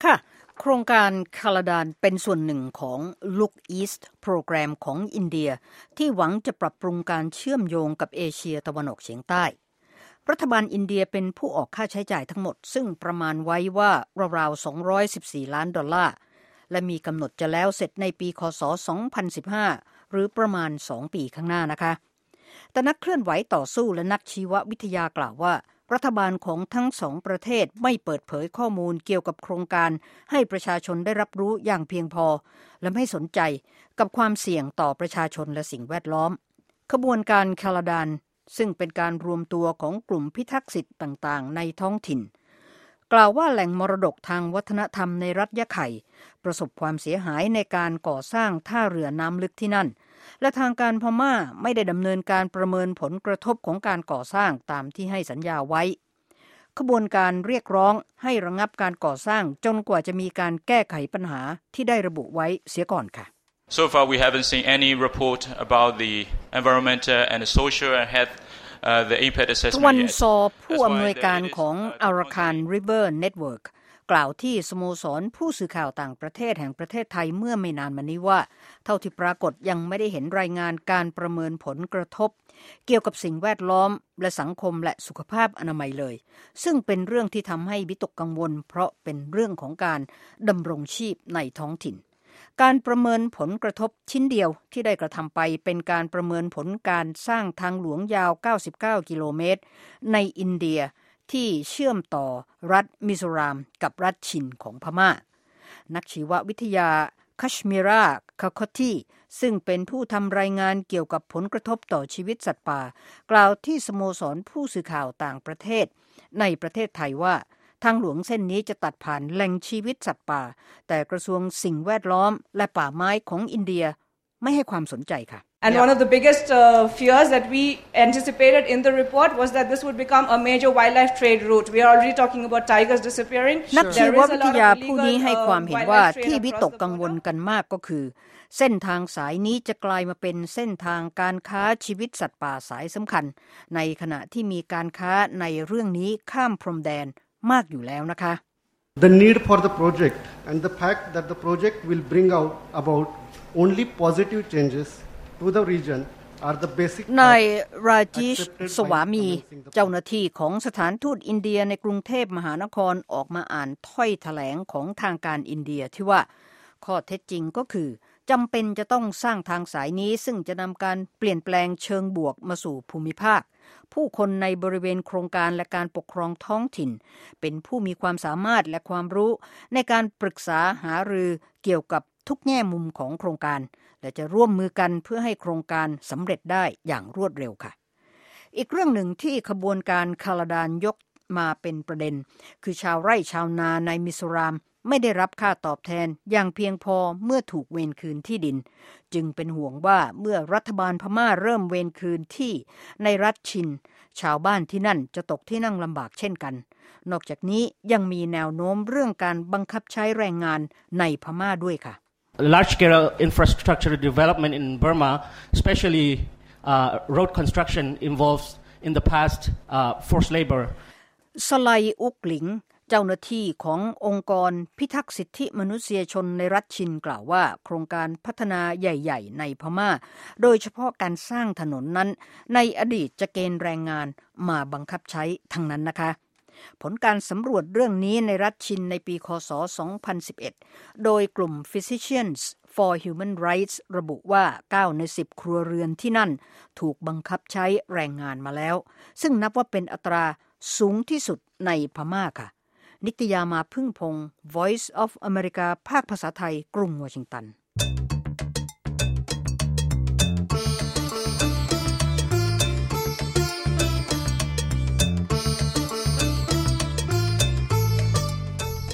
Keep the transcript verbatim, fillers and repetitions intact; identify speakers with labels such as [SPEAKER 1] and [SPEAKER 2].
[SPEAKER 1] ค่ะโครงการคาลาดานเป็นส่วนหนึ่งของ Look East โปรแกรมของอินเดียที่หวังจะปรับปรุงการเชื่อมโยงกับเอเชียตะวันออกเฉียงใต้รัฐบาลอินเดียเป็นผู้ออกค่าใช้จ่ายทั้งหมดซึ่งประมาณไว้ว่าราวๆสองร้อยสิบสี่ล้านดอลลาร์และมีกำหนดจะแล้วเสร็จในปีคศสองพันสิบห้าหรือประมาณสองปีข้างหน้านะคะแต่นักเคลื่อนไหวต่อสู้และนักชีววิทยากล่าวว่ารัฐบาลของทั้งสองประเทศไม่เปิดเผยข้อมูลเกี่ยวกับโครงการให้ประชาชนได้รับรู้อย่างเพียงพอและไม่สนใจกับความเสี่ยงต่อประชาชนและสิ่งแวดล้อมขบวนการคาลาดานซึ่งเป็นการรวมตัวของกลุ่มพิทักษ์สิทธิ์ต่างๆในท้องถิ่นกล่าวว่าแหล่งมรดกทางวัฒนธรรมในรัฐยะไข่ประสบความเสียหายในการก่อสร้างท่าเรือน้ำลึกที่นั่นและทางการพม่าไม่ได้ดำเนินการประเมินผลกระทบของการก่อสร้างตามที่ให้สัญญาไว้ขบวนการเรียกร้องให้ระงับการก่อสร้างจนกว่าจะมีการแก้ไขปัญหาที่ได้ระบุไว้เสียก่อนค่ะ
[SPEAKER 2] So far we haven't seen any report about the environmental and social and health uh, the impact assessment
[SPEAKER 1] วันซอผู้อำนวยการของ Arakan River Network กล่าวที่สโมสรผู้สื่อข่าวต่างประเทศแห่งประเทศไทยเมื่อไม่นานมานี้ว่าเท่าที่ปรากฏยังไม่ได้เห็นรายงานการประเมินผลกระทบเกี่ยวกับสิ่งแวดล้อมและสังคมและสุขภาพอนามัยเลยซึ่งเป็นเรื่องที่ทำให้วิตกกังวลเพราะเป็นเรื่องของการดำรงชีพในท้องถิ่นการประเมินผลกระทบชิ้นเดียวที่ได้กระทำไปเป็นการประเมินผลการสร้างทางหลวงยาวเก้าสิบเก้ากิโลเมตรในอินเดียที่เชื่อมต่อรัฐมิโซรามกับรัฐชินของพม่านักชีววิทยาคัชมิราคาคอตีซึ่งเป็นผู้ทำรายงานเกี่ยวกับผลกระทบต่อชีวิตสัตว์ป่ากล่าวที่สโมสรผู้สื่อข่าวต่างประเทศในประเทศไทยว่าทางหลวงเส้นนี้จะตัดผ่านแหล่งชีวิตสัตว์ป่าแต่กระทรวงสิ่งแวดล้อมและป่าไม้ของอินเดียไม่ให้ความสนใจค่ะ
[SPEAKER 3] And one of the biggest uh, fears that we anticipated in the report was that this would become a major wildlife trade route. We are already talking about tigers disappearing.
[SPEAKER 1] นักชีววิทยาผู้นี้ให้ความเห็นว่าที่วิตกกังวลกันมากก็คือเส้นทางสายนี้จะกลายมาเป็นเส้นทางการค้าชีวิตสัตว์ป่าสายสำคัญในขณะที่มีการค้าในเรื่องนี้ข้ามพรมแดนมากอยู่แล้วนะคะ
[SPEAKER 4] The need for the project and the fact that the project will bring out about only positive changes to the region are the basic
[SPEAKER 1] นายราจิชสวามีเจ้าหน้าที่ของสถานทูตอินเดียในกรุงเทพมหานครออกมาอ่านถ้อยแถลงของทางการอินเดียที่ว่าข้อเท็จจริงก็คือจำเป็นจะต้องสร้างทางสายนี้ซึ่งจะนำการเปลี่ยนแปลงเชิงบวกมาสู่ภูมิภาคผู้คนในบริเวณโครงการและการปกครองท้องถิ่นเป็นผู้มีความสามารถและความรู้ในการปรึกษาหารือเกี่ยวกับทุกแง่มุมของโครงการและจะร่วมมือกันเพื่อให้โครงการสำเร็จได้อย่างรวดเร็วค่ะอีกเรื่องหนึ่งที่ขบวนการคาลาดานยกมาเป็นประเด็นคือชาวไร่ชาวนาในมิโซรามไม่ได้รับค่าตอบแทนอย่างเพียงพอเมื่อถูกเวรคืนที่ดินจึงเป็นห่วงว่าเมื่อรัฐบาลพม่าเริ่มเวรคืนที่ในรัฐชินชาวบ้านที่นั่นจะตกที่นั่งลำบากเช่นกันนอกจากนี้ยังมีแนวโน้มเรื่องการบังคับใช้แรงงานในพม่าด้วยค่ะ
[SPEAKER 5] Large-scale infrastructure development in Burma, especially uh, road construction, involves in the past uh, forced labor.
[SPEAKER 1] สไลอุกหลิงเจ้าหน้าที่ขององค์กรพิทักษ์สิทธิมนุษยชนในรัฐชินกล่าวว่าโครงการพัฒนาใหญ่ๆในพม่าโดยเฉพาะการสร้างถนนนั้นในอดีตจะเกณฑ์แรงงานมาบังคับใช้ทั้งนั้นนะคะผลการสำรวจเรื่องนี้ในรัฐชินในปีคศสองพันสิบเอ็ดโดยกลุ่ม Physicians for Human Rights ระบุว่าเก้าในสิบครัวเรือนที่นั่นถูกบังคับใช้แรงงานมาแล้วซึ่งนับว่าเป็นอัตราสูงที่สุดในพม่าค่ะนิตยามาพึ่งพงศ์ Voice of America ภาคภาษาไทยกรุงวอชิงตัน